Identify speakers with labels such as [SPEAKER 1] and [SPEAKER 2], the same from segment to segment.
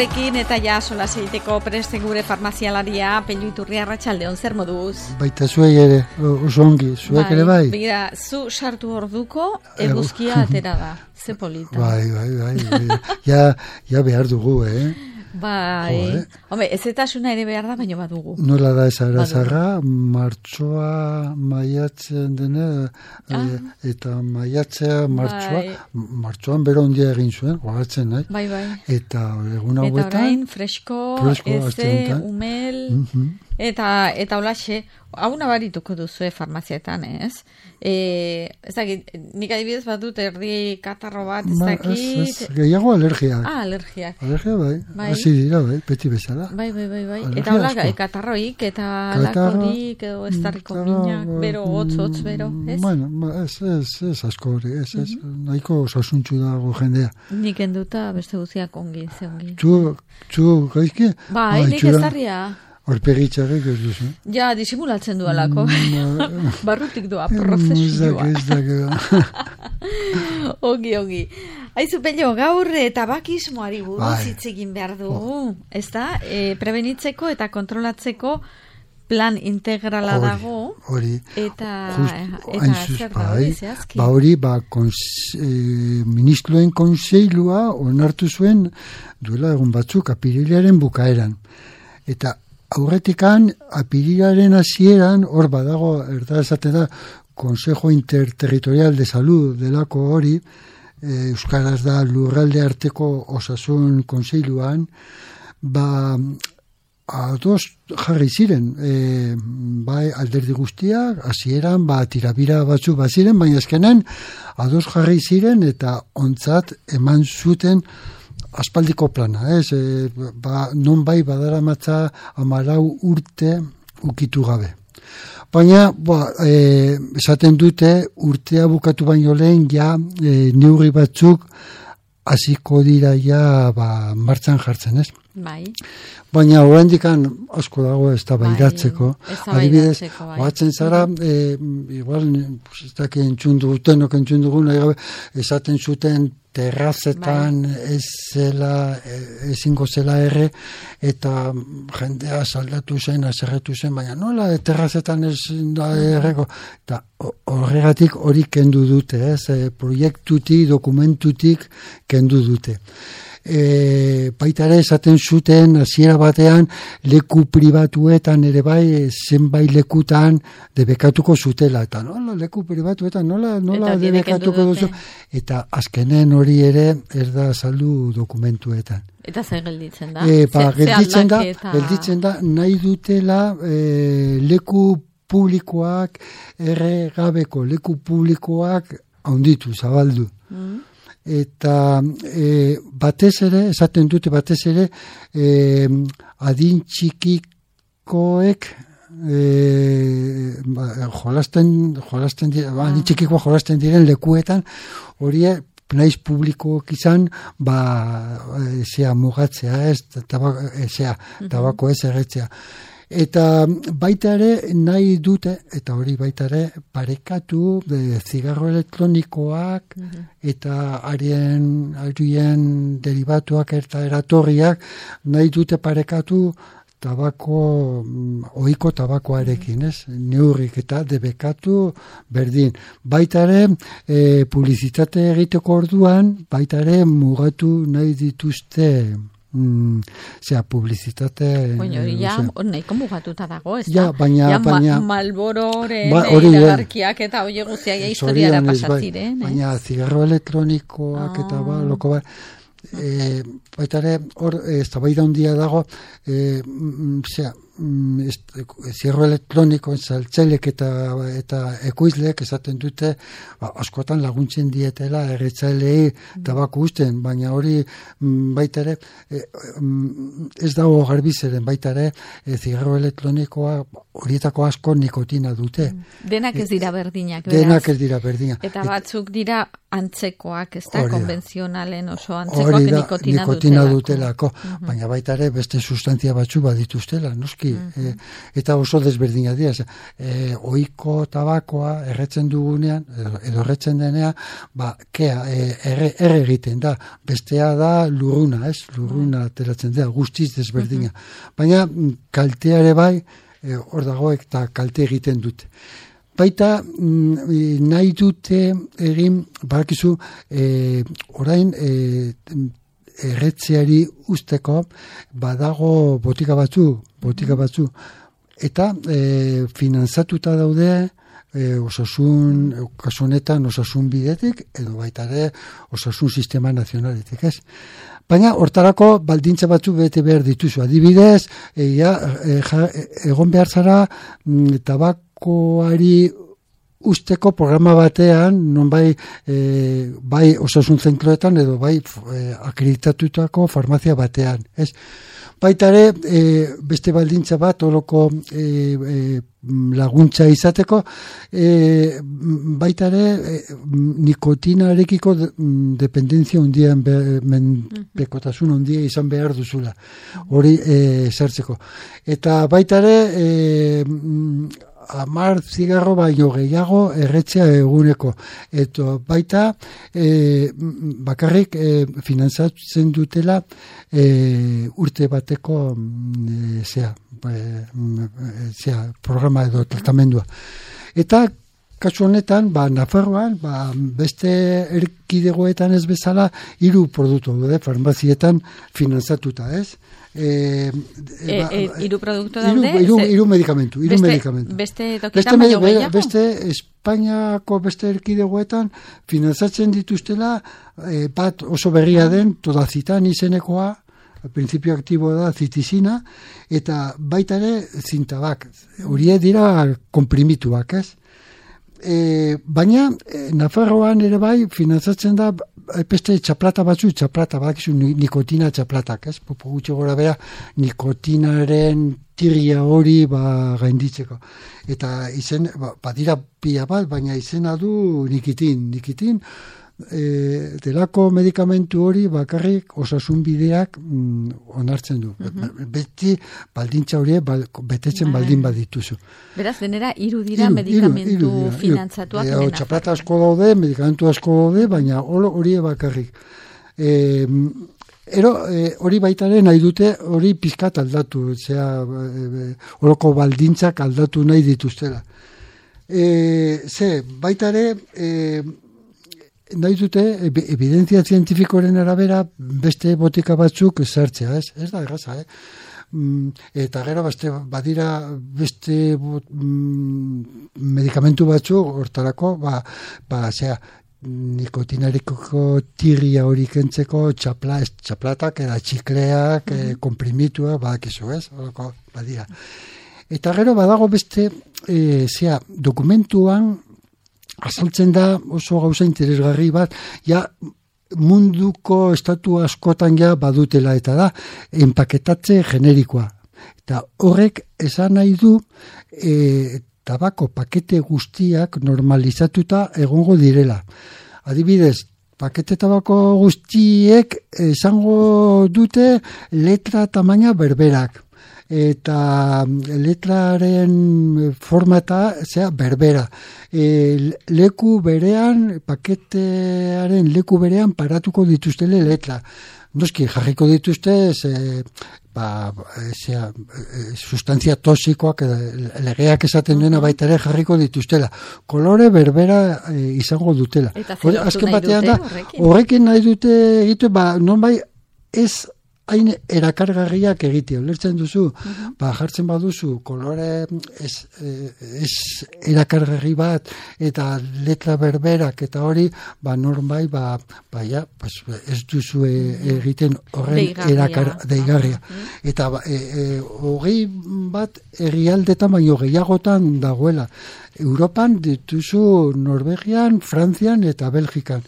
[SPEAKER 1] gurekin eta ja solas egiteko preste gure farmazialaria Pello Iturri, arratsaldeon, zer moduz?
[SPEAKER 2] Baita zuei ere, oso ongi, zuek ere bai?
[SPEAKER 1] Begira, zu sartu orduko eguzkia atera da, ze polita.
[SPEAKER 2] Bai, ja behar dugu,
[SPEAKER 1] Bai, home, ezetasuna ere behar da, baina badugu.
[SPEAKER 2] Nola da ezagrazarra, martxoa maiatzen dene, eta maiatzea martxoan bero ondia egin zuen, gogatzen nahi.
[SPEAKER 1] Bai.
[SPEAKER 2] Eta egun hauetan.
[SPEAKER 1] Eta orain, fresko, eze, umel, eta holaxe, hau nabarituko duzu farmazietan, ez? Ez dakit, nik adibidez bat dut erdi katarro bat, ez dakit.
[SPEAKER 2] Gehiago alergia.
[SPEAKER 1] Alergiak.
[SPEAKER 2] Alergia bai, hasi dira bai, beti bezala.
[SPEAKER 1] Bai. Eta hola, katarroik, eta lakorik, edo estarriko minak, bero, hotz, bero, ez?
[SPEAKER 2] Bueno, ez asko hori, ez, nahiko osasuntxu dago jendea.
[SPEAKER 1] Nik enduta beste guziak ongi, ze ongi.
[SPEAKER 2] Txu gaizki?
[SPEAKER 1] Bai, nik ezarria.
[SPEAKER 2] Horpegitxarrik ez duzu.
[SPEAKER 1] Ja, disimulatzen du alako. Barrutik doa, prozesua. Ongi. Aizu, Pello, gaur tabakismoari buruz hitz egin behar dugu. Ez da, prebenitzeko eta kontrolatzeko plan integrala dago. Hori. Eta zer da hori zehazki?
[SPEAKER 2] Hori, ministroen kontseilua onartu zuen duela egun batzuk apirilaren bukaeran. Eta aurretikan, apirilaren hasieran, hor badago, esaten da, Consejo Interterritorial de Salud delako hori, euskaraz da lurralde arteko osasun konseiluan, ados jarri ziren, bai alderdi guztiak, hasieran, tirabira batzu ziren, baina azkenan, ados jarri ziren eta ontzat eman zuten aspaldiko plana, non bai badara matza 14 urte ukitu gabe. Baina, esaten dute, urtea bukatu baino lehen, neurri batzuk hasiko dira martxan jartzen, ez?
[SPEAKER 1] Bai.
[SPEAKER 2] Baina oraindikan asko dago ez da bairatzeko. Adibidez, batzen zara, igual, ez da entzun dugun, esaten zuten terrazetan ezingo zela erre, eta jendea saldatu zen, azerretu zen, baina nola terrazetan ez da erreko. Eta horregatik hori kendu dute, proiektutik, dokumentutik kendu dute. Baita ere esaten zuten hasiera batean leku pribatuetan ere bai zenbait lekutan debekatuko zutela eta nola leku pribatuetan nola debekatuko duzu eta azkenen hori ere ez da azaldu dokumentuetan.
[SPEAKER 1] Eta zer gelditzen da?
[SPEAKER 2] Gelditzen da nahi dutela leku publikoak erregabeko leku publikoak handitu, zabaldu. Eta batez ere, esaten dute batez ere, adin txikikoek adin txikikoak jolasten diren lekuetan, hori naiz publikoak izan, mugatzea, tabako ez erretzea. Eta baita ere nahi dute, eta hori baita ere parekatu zigarro elektronikoak eta arien derivatuak eta eratorriak nahi dute parekatu ohiko tabakoarekin, ez? Neurrik eta debekatu berdin. Baita ere publizitate egiteko orduan, baita ere mugatu nahi dituzte publizitate
[SPEAKER 1] hori nahiko mugatuta dago, ez
[SPEAKER 2] da? Baina
[SPEAKER 1] Malbororen iragarkiak eta hori guztiak historiara pasatziren,
[SPEAKER 2] baina zigarro elektronikoak eta loko baita ere hor eztabaida handia dago zierro elektroniko saltzailek eta ekoizleek esaten dute askotan laguntzen dietela erretzailei tabako uzten, baina hori baita ere ez dago garbizeren, baita ere zigarro elektronikoa horietako asko nikotina dute.
[SPEAKER 1] Denak ez dira berdinak,
[SPEAKER 2] beraz. Denak ez dira berdinak.
[SPEAKER 1] Eta batzuk dira antzekoak, ez da, konbentzionalen oso antzekoak nikotina dutelako.
[SPEAKER 2] Baina baita ere beste sustantzia batzu badituztela, noski hori, eta oso desberdina dira. Ohiko tabakoa erretzen dugunean, edo erretzen denean, erre egiten da. Bestea da lurruna, lurruna ateratzen da, guztiz desberdina. Baina kalteare bai, hor dago eta kalte egiten dute. Baita nahi dute egin, barakizu, orain erretzeari usteko badago botika batzu, eta finantzatuta daude kasu honetan osasun bidetik, edo baita ere osasun sistema nazionaletik, ez? Baina hortarako baldintza batzu bete behar dituzu. Adibidez, egon behar zara tabakoari usteko programa batean, non bai osasun zentroetan edo bai akreditatutako farmazia batean, ez? Baita ere, beste baldintza bat, oroko laguntza izateko, baita ere, nikotinarekiko dependentzia hundian, menpekotasun hundia izan behar duzula, hori sartzeko. Eta baita ere, 10 zigarro baino gehiago erretzea eguneko. Eta baita bakarrik finantzatzen dutela urte bateko programa edo tratamendua. Eta kasu honetan, Nafarroan, beste erkidegoetan ez bezala, 3 produktu daude farmazietan finantzatuta, ez?
[SPEAKER 1] 3 produktu daude?
[SPEAKER 2] 3 medikamentu.
[SPEAKER 1] Beste tokitan baino gehiago?
[SPEAKER 2] Beste Espainiako beste erkidegoetan finantzatzen dituztela, bat oso berria den, todazitan izenekoa, prinsipio aktibo da zitizina, eta baita ere zintabak. Horiek dira komprimituak, ez? Baina Nafarroan ere bai finantzatzen da beste txaplata badakizu nikotina txaplatak, ez? Gutxi gora bera nikotinaren tirria hori gainditzeko. Eta izen, badira pila bat, baina izena du nikitin. Delako medikamentu hori bakarrik osasun bideak onartzen du. Beti baldintza horiek betetzen baldin badituzu.
[SPEAKER 1] Beraz, denera 3 dira medikamentu finantzatuak.
[SPEAKER 2] Txaplata asko daude, medikamentu asko daude, baina horiek bakarrik. Hori baitaren nahi dute, hori pizkat aldatu, horoko baldintzak aldatu nahi dituztela. Baitare, nahi dute, evidentzia zientifikoren arabera beste botika batzuk sartzea, ez da erraza, eta gero badira beste medikamentu batzuk hortarako, nikotinareko tirria hori kentzeko txaplatak, txikleak, komprimituak, badakizu, ez? Badira. Eta gero badago beste, dokumentuan azaltzen da oso gauza interesgarri bat, munduko estatu askotan badutela, eta da, enpaketatze generikoa. Eta horrek esan nahi du, tabako pakete guztiak normalizatuta egongo direla. Adibidez, pakete tabako guztiek esango dute letra tamaina berberak. Eta letraren formata berbera. Leku berean, paketearen leku berean paratuko dituztele letra. Noski, jarriko dituzte sustantzia toxikoak, legeak esaten duena baita ere jarriko dituztela. Kolore berbera izango dutela. Azken batean da, horrekin nahi dute egitu, non bai ez hain erakargarriak egitea, ulertzen duzu, jartzen baduzu, kolore ez erakargarri bat, eta letra berberak, eta hori, norbai, ez duzu egiten horren deigarria. Eta hogei bat herrialdetan baino gehiagotan dagoela. Europan dituzu Norvegian, Frantzian eta Belgikan.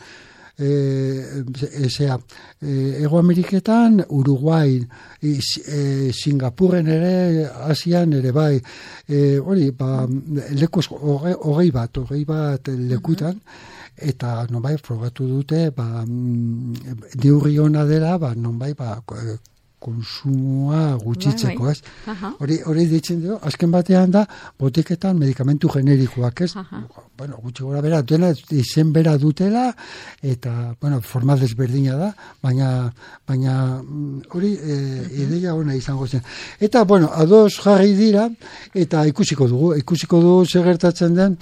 [SPEAKER 2] Ego Ameriketan, Uruguai, Singapurren ere, Asian ere bai, hori, leku hogei bat lekutan, eta nonbai frogatu dute, neurri ona dela, nonbai konsumoa gutxitzeko, ez? Hori ditzen dugu, azken batean da, botiketan medikamentu generikoak, ez? Bueno, gutxi gora bera, duena izen bera dutela, eta, bueno, forma desberdina da, baina hori ideia ona izango zen. Eta, bueno, ados jarri dira, eta ikusiko dugu zer gertatzen den.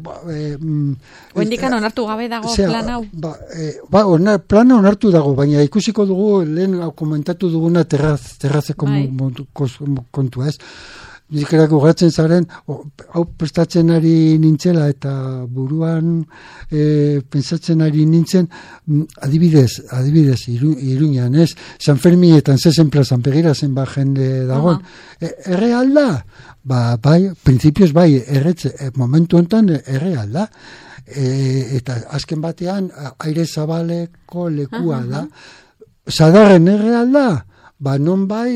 [SPEAKER 1] Oendikan onartu gabe dago plan hau?
[SPEAKER 2] Plana onartu dago, baina ikusiko dugu lehen komentatu duguna terrazeko kontua, ez? Nikerako gatzen zaren, hau prestatzen ari nintzela eta buruan pensatzen ari nintzen, adibidez, Iruñan, ez? San Fermietan zezen plazan begira zen jende dagoen. Erreal da? Bai, prinsipioz bai, momentu honetan erreal da. Eta azken batean, aire zabaleko lekua da. Zadarren erreal da? Non bai,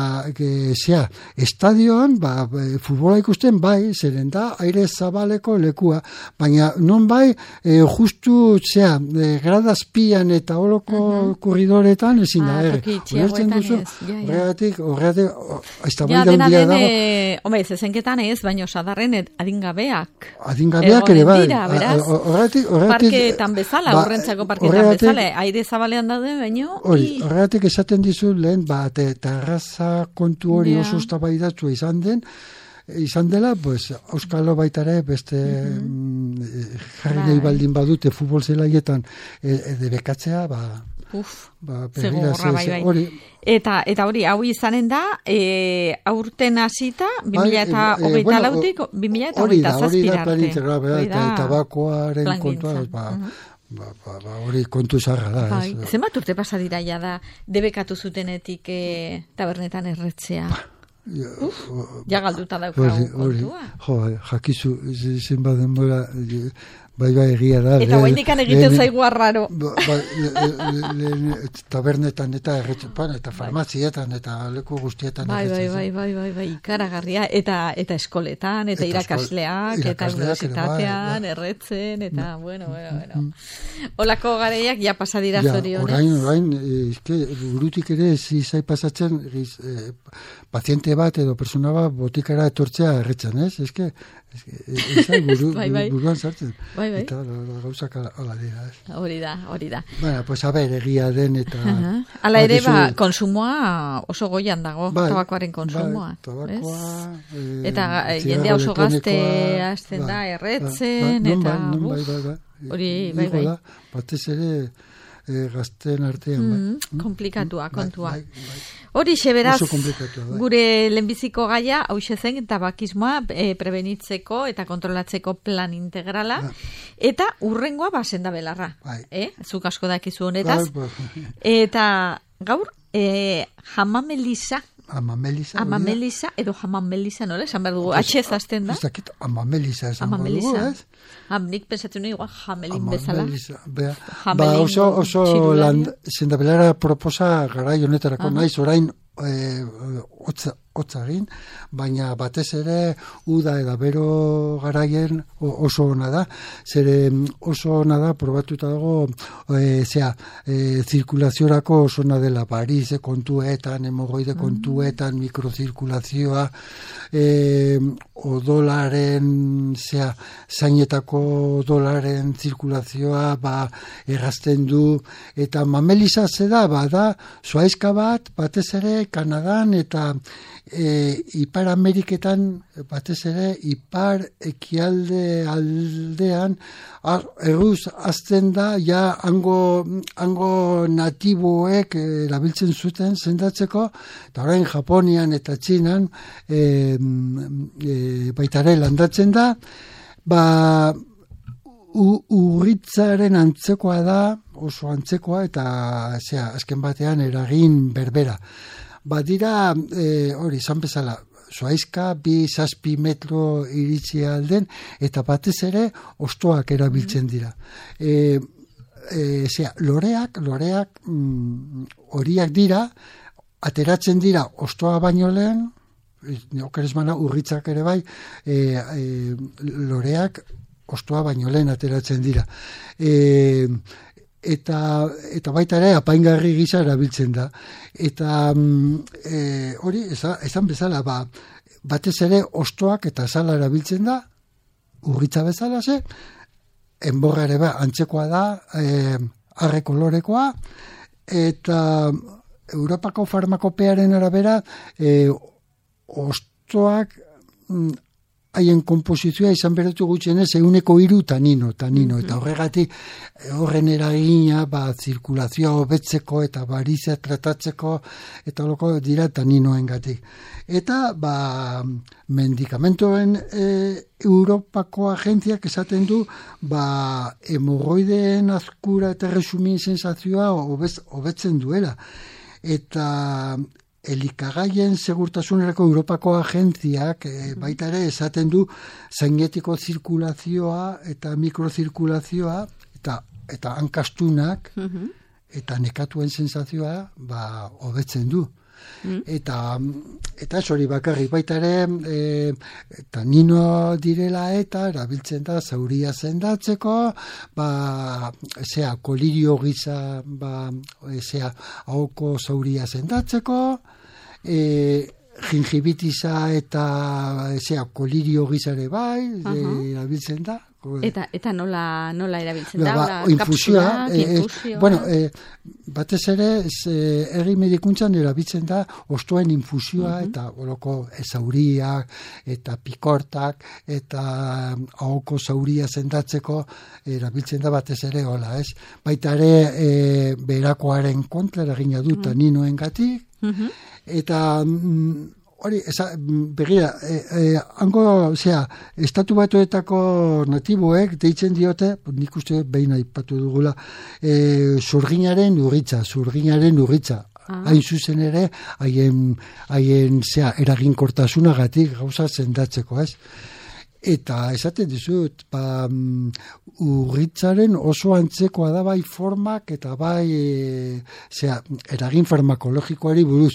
[SPEAKER 2] estadioan, futbola ikusten bai, zeren da, aire zabaleko lekua, baina non bai, justu, gradazpian eta holoko korridoretan, ezin da, horretzen duzu, horregatik, eztabaidan dia dago.
[SPEAKER 1] Hombre, zezenketan ez, baina sadarren adingabeak.
[SPEAKER 2] Adingabeak ere bai.
[SPEAKER 1] Horregatik, parkeetan bezala, horrentzako parkeetan bezala, aire zabalean daude, baina.
[SPEAKER 2] Horregatik esaten dizu lehen, terraza kontu hori oso eztabaidatua izan dela, pues, Euskalo baita ere beste jarri nahi baldin badute futbol zelaietan debekatzea,
[SPEAKER 1] zegorra bai. Eta hori, hau izanen da, aurten hasita, 2024-tik, 2027 arte.
[SPEAKER 2] Eta tabakoaren kontua, hori kontu zarra da.
[SPEAKER 1] Zenbat urte pasa dira ja da debekatu zutenetik tabernetan erretzea? Ja galduta daukagu kontua.
[SPEAKER 2] Jakizu, zenbat denbora, bai egia da.
[SPEAKER 1] Eta guaindikan egiten zaigu arraro.
[SPEAKER 2] Tabernetan eta erretzepan, eta farmazietan, eta leku guztietan
[SPEAKER 1] erretzen. Bai, ikaragarria. Eta eskoletan, eta irakasleak, eta universitatean, erretzen, eta bueno. Olako gareiak ja pasadira zorionez.
[SPEAKER 2] Orain, burutik ere zizai pasatzen, paziente bat edo persona bat botikara etortzea erretzen, ez? Eske, buruan sartzen. Eta gauzak ala dira.
[SPEAKER 1] Hori da.
[SPEAKER 2] Baina, pues a ber, egia den eta...
[SPEAKER 1] Ala ere, konsumoa oso goian dago, tabakoaren konsumoa.
[SPEAKER 2] Tabakoa...
[SPEAKER 1] Eta jendea oso gazte hasten da, erretzen, eta... Hori, bai.
[SPEAKER 2] Batez ere... gazten artean,
[SPEAKER 1] komplikatua, kontua. Hori beraz, gure lehenbiziko gaia, hauxe zen, tabakismoa prebenitzeko eta kontrolatzeko plan integrala, eta urrengoa basen da belarra. Zuk asko dakizu honetaz. Eta gaur, Hamamelisa. Amamelisa edo Hamamelisa, nola? Esan behar dugu, atxez azten da?
[SPEAKER 2] Ez dakit, Amamelisa esan behar dugu, ez?
[SPEAKER 1] Nik pensatzen nahi, Hamelin bezala.
[SPEAKER 2] Oso zendabelara proposa garai honetarako naiz, orain hotza egin, baina batez ere uda eta bero garaien oso ona da, oso ona da probatuta dago zirkulaziorako oso ona dela varize kontuetan, hemogoide kontuetan, mikrozirkulazioa, odolaren zainetako odolaren zirkulazioa errazten du, eta Mamelisa zeda da zuaizka batez ere Kanadan eta Ipar Ameriketan batez ere ipar ekialde aldean erruz azten da ja hango natiboek erabiltzen zuten sendatzeko, eta orain Japonian eta Txinan baitare landatzen da, urritzaren antzekoa da, oso antzekoa, eta azken batean eragin berbera. Badira, hori, izan bezala, zoaizka, 2-6 metro iritsi alden, eta batez ere, ostoak erabiltzen dira. Loreak horiak dira, ateratzen dira ostoa baino lehen, okeresmana urritzak ere bai, loreak ostoa baino lehen ateratzen dira. eta baita ere apaingarri gisa erabiltzen da. Eta hori, esan bezala, batez ere ostoak eta azala erabiltzen da, urritza bezala ze, enborra ere antzekoa da, arre kolorekoa, eta Europako farmakopearen arabera ostoak haien konposizioa izan beretu gutxienez 103 tanino, eta horregatik horren eragina zirkulazioa hobetzeko eta barizia tratatzeko eta loko dira taninoengatik. Eta medikamentoen Europako agentziak esaten du hemorroideen azkura eta resumin sensazioa hobetzen duela. Eta elikagaien segurtasunerako Europako agentziak baita ere esaten du zainetiko zirkulazioa eta mikrozirkulazioa eta hankastunak eta nekatuen sensazioa hobetzen du. Eta hori bakarrik baita ere tanino direla eta erabiltzen da zauria sendatzeko, kolirio gisa, ahoko zauria sendatzeko, gingibitisa eta kolirio gisare erabiltzen da.
[SPEAKER 1] Eta nola erabiltzen da?
[SPEAKER 2] Infusioa. Batez ere, erri medikuntzan erabiltzen da ostoen infusioa eta oloko zauriak eta pikortak eta ahoko zauria sendatzeko erabiltzen da batez ere hola, ez? Baita ere, berakoaren kontra eragina du taninoengatik, eta hori, begira, hango, Estatu Batuetako natiboek deitzen diote, nik uste behin aipatu dugula, zurginaren urritza. Hain zuzen ere, haien eraginkortasunagatik gauza sendatzeko, ez? Eta esaten dizut, urritzaren oso antzekoa da bai formak eta bai eragin farmakologikoari buruz.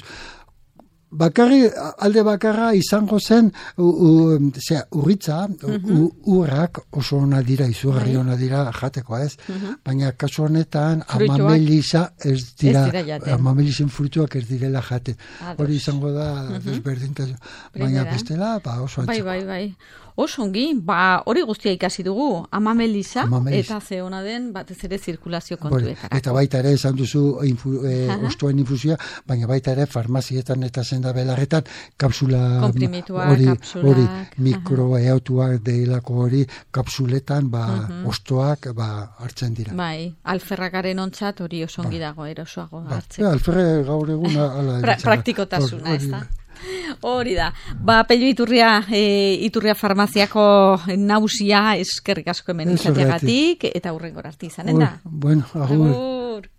[SPEAKER 2] Alde bakarra izango zen urritza, urrak oso ona dira, izugarri ona dira jateko, ez? Baina kasu honetan amamelisa ez dira, amamelisen fruituak ez direla jate. Hori izango da desberdintasun. Baina bestela, oso antzeko.
[SPEAKER 1] Bai. Oso ongi, hori guztia ikasi dugu, amamelisa, eta ze ona den batez ere zirkulazio kontuetarako.
[SPEAKER 2] Eta baita ere esan duzu ostoen infusioa, baina baita ere farmazietan eta senda belarretan kapsula hori mikroeautuak deilako hori kapsuletan ostoak hartzen dira.
[SPEAKER 1] Bai, alferrakaren ontzat hori oso ongi dago erosoago hartzen.
[SPEAKER 2] Alferre gaur egun
[SPEAKER 1] praktikotasuna, ez da? Hori da. Pello Iturria farmaziako nausia eskerrik asko hemen izateagatik eta hurrengora arte izanen da.
[SPEAKER 2] Bueno, agur.